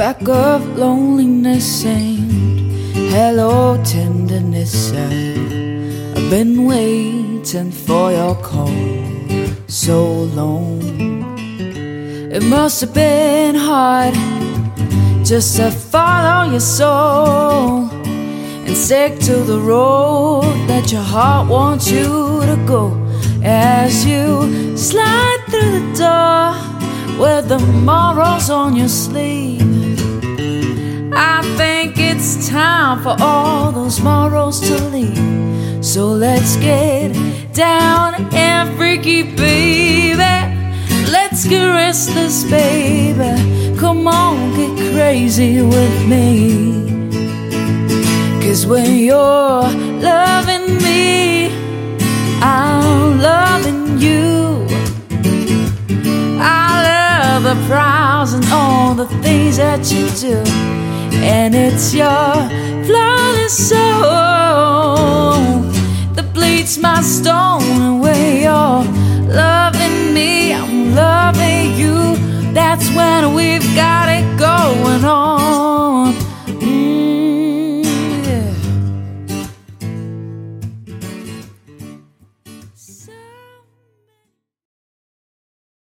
back of loneliness and hello tenderness. I've been waiting for your call so long. It must have been hard just to follow your soul and stick to the road that your heart wants you to go. As you slide through the door with the morrows on your sleeve, I think it's time for all those morrows to leave. So let's get down and freaky, baby. Let's get restless, baby. Come on, get crazy with me. 'Cause when you're loving me, I'm loving you. I love the prowls and all the things that you do, and it's your flawless soul